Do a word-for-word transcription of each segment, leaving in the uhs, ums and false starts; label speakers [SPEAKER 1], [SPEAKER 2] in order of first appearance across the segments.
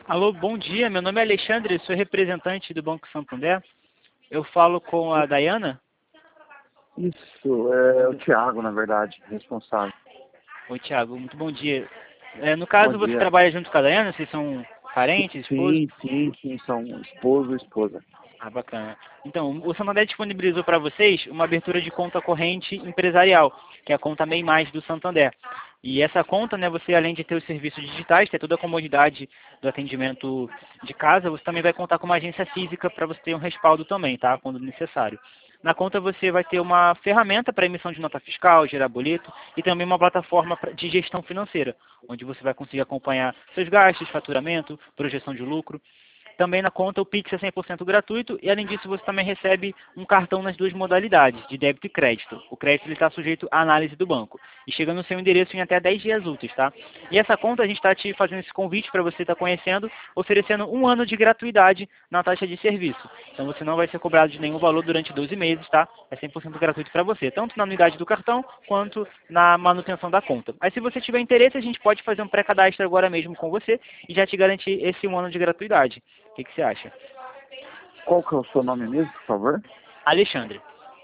[SPEAKER 1] Alô, bom dia. Meu nome é Alexandre, sou representante do Banco Santander. Eu falo com a Dayana.
[SPEAKER 2] Isso, é o Thiago, na verdade, responsável.
[SPEAKER 1] Oi, Thiago, muito bom dia. É, no
[SPEAKER 2] Bom
[SPEAKER 1] caso, você
[SPEAKER 2] dia.
[SPEAKER 1] trabalha junto com a Dayana? Vocês são parentes, esposos?
[SPEAKER 2] Sim, sim, sim, são esposo e esposa.
[SPEAKER 1] Ah, bacana. Então, o Santander disponibilizou para vocês uma abertura de conta corrente empresarial, que é a conta MEI Mais do Santander. E essa conta, né, você além de ter os serviços digitais, ter toda a comodidade do atendimento de casa, você também vai contar com uma agência física para você ter um respaldo também, tá? Quando necessário. Na conta você vai ter uma ferramenta para emissão de nota fiscal, gerar boleto e também uma plataforma pra- de gestão financeira, onde você vai conseguir acompanhar seus gastos, faturamento, projeção de lucro. Também na conta o Pix é cem por cento gratuito e além disso você também recebe um cartão nas duas modalidades, de débito e crédito. O crédito está sujeito à análise do banco e chega no seu endereço em até dez dias úteis, tá? E essa conta a gente está te fazendo esse convite para você estar conhecendo, oferecendo um ano de gratuidade na taxa de serviço. Então você não vai ser cobrado de nenhum valor durante doze meses, tá? É cem por cento gratuito para você, tanto na anuidade do cartão quanto na manutenção da conta. Aí se você tiver interesse, a gente pode fazer um pré-cadastro agora mesmo com você e já te garantir esse um ano de gratuidade. O que, que você acha?
[SPEAKER 2] Qual que é o seu nome mesmo, por favor?
[SPEAKER 1] Alexandre.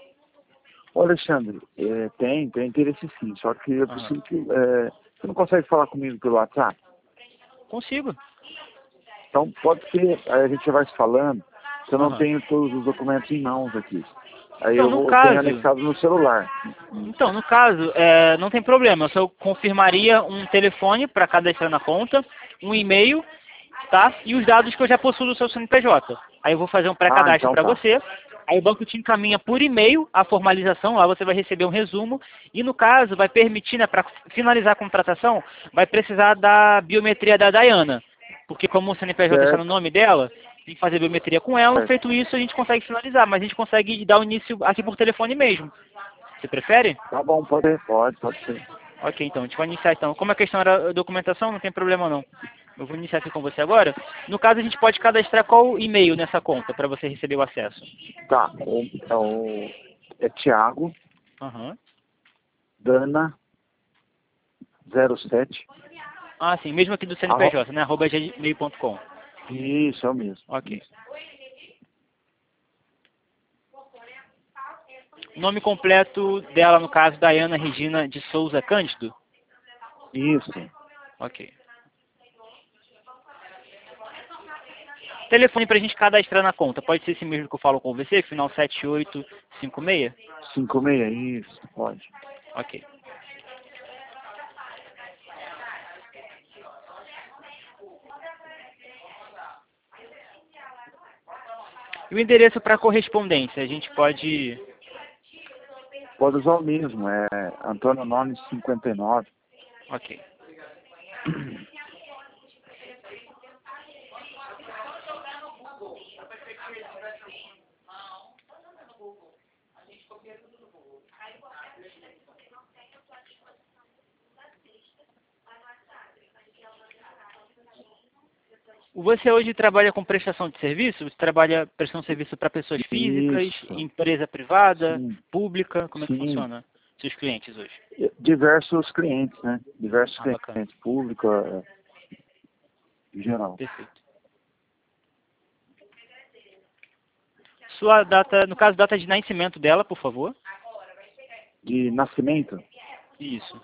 [SPEAKER 2] Ô, Alexandre, é, tem, tem interesse sim, só que eu
[SPEAKER 1] Aham.
[SPEAKER 2] preciso que... é, você não consegue falar comigo pelo WhatsApp?
[SPEAKER 1] Consigo.
[SPEAKER 2] Então pode ser, aí a gente já vai se falando, se eu não
[SPEAKER 1] Aham.
[SPEAKER 2] tenho todos os documentos em mãos aqui. Aí
[SPEAKER 1] Então,
[SPEAKER 2] eu,
[SPEAKER 1] no
[SPEAKER 2] vou, eu tenho
[SPEAKER 1] caso,
[SPEAKER 2] anexado no celular.
[SPEAKER 1] então, no caso, é, não tem problema. Eu só confirmaria um telefone para cadastrar na conta, um e-mail, tá? E os dados que eu já possuo do seu C N P J. Aí eu vou fazer um
[SPEAKER 2] Ah,
[SPEAKER 1] pré-cadastro
[SPEAKER 2] então
[SPEAKER 1] para
[SPEAKER 2] tá.
[SPEAKER 1] você. Aí o banco te encaminha por e-mail a formalização, lá você vai receber um resumo. E no caso, vai permitir, né, para finalizar a contratação, vai precisar da biometria da Dayana. Porque como o C N P J está no
[SPEAKER 2] Certo,
[SPEAKER 1] nome dela, tem que fazer biometria com ela.
[SPEAKER 2] certo.
[SPEAKER 1] Feito isso, a gente consegue finalizar. Mas a gente consegue dar o início aqui por telefone mesmo. Você prefere?
[SPEAKER 2] Tá bom, pode ser, pode, pode ser.
[SPEAKER 1] Ok, então, a gente vai iniciar então. Como a questão era a documentação, não tem problema não. Eu vou iniciar aqui com você agora. No caso, a gente pode cadastrar qual e-mail nessa conta para você receber o acesso?
[SPEAKER 2] Tá, o, é o é Thiago,
[SPEAKER 1] Aham.
[SPEAKER 2] Dana, zero sete.
[SPEAKER 1] Ah, sim, mesmo aqui do
[SPEAKER 2] Arro...
[SPEAKER 1] C N P J, né? arroba gmail ponto com.
[SPEAKER 2] Isso, é o mesmo.
[SPEAKER 1] Ok.
[SPEAKER 2] Isso.
[SPEAKER 1] Nome completo dela, no caso, Dayana Regina de Souza Cândido?
[SPEAKER 2] Isso.
[SPEAKER 1] Ok. Telefone para a gente cadastrar na conta. Pode ser esse mesmo que eu falo com você, final sete oito cinco seis?
[SPEAKER 2] cinco seis, isso, pode.
[SPEAKER 1] Ok. E o endereço para correspondência? A gente pode...
[SPEAKER 2] Pode usar o mesmo, é Antônio Nunes cinquenta e nove.
[SPEAKER 1] Ok. Você hoje trabalha com prestação de serviço? Você trabalha prestando serviço para pessoas físicas,
[SPEAKER 2] Isso,
[SPEAKER 1] empresa privada,
[SPEAKER 2] sim,
[SPEAKER 1] pública? Como é que
[SPEAKER 2] sim.
[SPEAKER 1] funciona seus clientes hoje?
[SPEAKER 2] Diversos clientes, né? Diversos
[SPEAKER 1] Ah, bacana.
[SPEAKER 2] clientes, público, é, em geral.
[SPEAKER 1] Perfeito. Sua data, no caso, data de nascimento dela, por favor.
[SPEAKER 2] De nascimento,
[SPEAKER 1] Isso.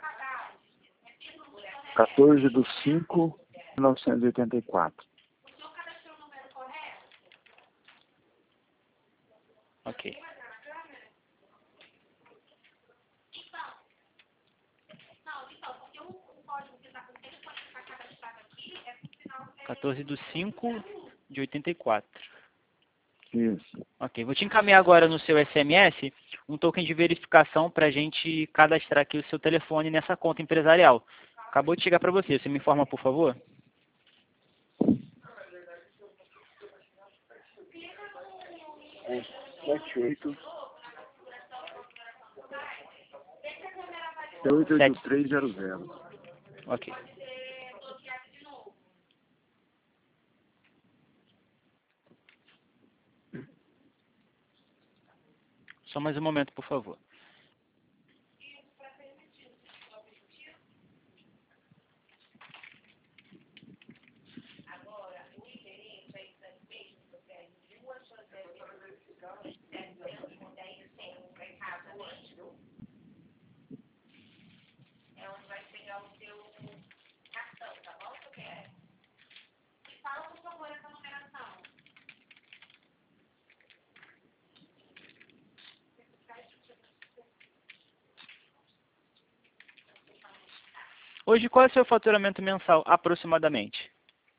[SPEAKER 2] quatorze de cinco de mil novecentos e oitenta e quatro.
[SPEAKER 1] Ok. quatorze de cinco de oitenta e quatro.
[SPEAKER 2] Isso.
[SPEAKER 1] Ok, vou te encaminhar agora no seu S M S um token de verificação para a gente cadastrar aqui o seu telefone nessa conta empresarial. Acabou de chegar para você. Você me informa, por favor?
[SPEAKER 2] É sete oito oito oito
[SPEAKER 1] Sete.
[SPEAKER 2] três zero zero.
[SPEAKER 1] Ok. Só mais um momento, por favor. Hoje, qual é o seu faturamento mensal, aproximadamente?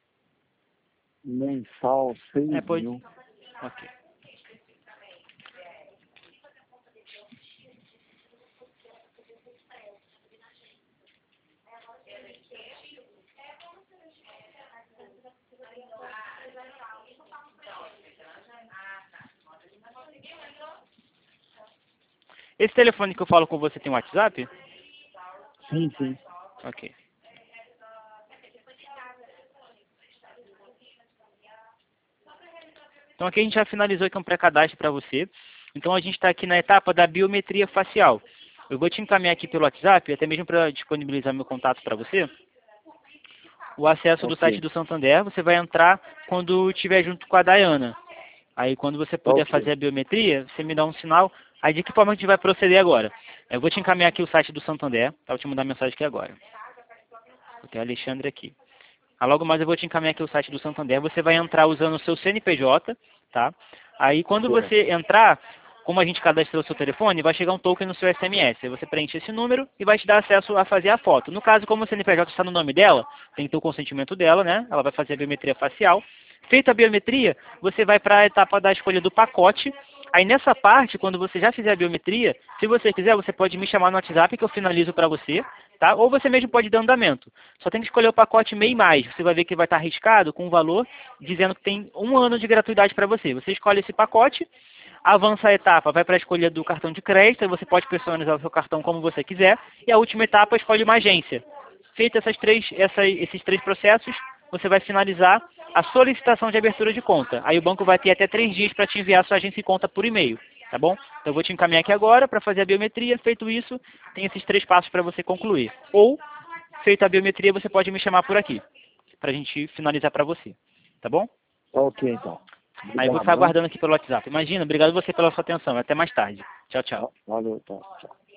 [SPEAKER 2] Mensal, seis
[SPEAKER 1] É, pode...
[SPEAKER 2] mil.
[SPEAKER 1] Ok. Esse telefone que eu falo com você tem WhatsApp?
[SPEAKER 2] Sim, sim.
[SPEAKER 1] Ok. Então aqui a gente já finalizou aqui um pré-cadastro para você. Então a gente está aqui na etapa da biometria facial. Eu vou te encaminhar aqui pelo WhatsApp, até mesmo para disponibilizar meu contato para você. O acesso do site
[SPEAKER 2] Ok.
[SPEAKER 1] do Santander, você vai entrar quando estiver junto com a Dayana. Aí quando você puder
[SPEAKER 2] Ok.
[SPEAKER 1] fazer a biometria, você me dá um sinal. Aí de que forma a gente vai proceder agora? Eu vou te encaminhar aqui o site do Santander, tá? Vou te mandar mensagem aqui agora. Vou ter o Alexandre aqui. Ah, logo mais eu vou te encaminhar aqui o site do Santander. Você vai entrar usando o seu C N P J, tá? Aí quando
[SPEAKER 2] Certo.
[SPEAKER 1] você entrar, como a gente cadastrou o seu telefone, vai chegar um token no seu S M S. Aí você preenche esse número e vai te dar acesso a fazer a foto. No caso, como o C N P J está no nome dela, tem que ter o consentimento dela, né? Ela vai fazer a biometria facial. Feita a biometria, você vai para a etapa da escolha do pacote. Aí nessa parte, quando você já fizer a biometria, se você quiser, você pode me chamar no WhatsApp que eu finalizo para você, tá? Ou você mesmo pode dar andamento. Só tem que escolher o pacote MEI mais. Você vai ver que vai estar arriscado com um valor dizendo que tem um ano de gratuidade para você. Você escolhe esse pacote, avança a etapa, vai para a escolha do cartão de crédito, aí você pode personalizar o seu cartão como você quiser. E a última etapa, escolhe uma agência. Feitos essas três, essa, esses três processos, você vai finalizar a solicitação de abertura de conta. Aí o banco vai ter até três dias para te enviar a sua agência e conta por e-mail, tá bom? Então eu vou te encaminhar aqui agora para fazer a biometria. Feito isso, tem esses três passos para você concluir. Ou, feita a biometria, você pode me chamar por aqui, para a gente finalizar para você, tá bom?
[SPEAKER 2] Ok, então.
[SPEAKER 1] Aí eu vou
[SPEAKER 2] Obrigado,
[SPEAKER 1] ficar
[SPEAKER 2] né?
[SPEAKER 1] aguardando aqui pelo WhatsApp. Imagina, obrigado você pela sua atenção. Até mais tarde. Tchau, tchau.
[SPEAKER 2] Valeu, então. Tchau.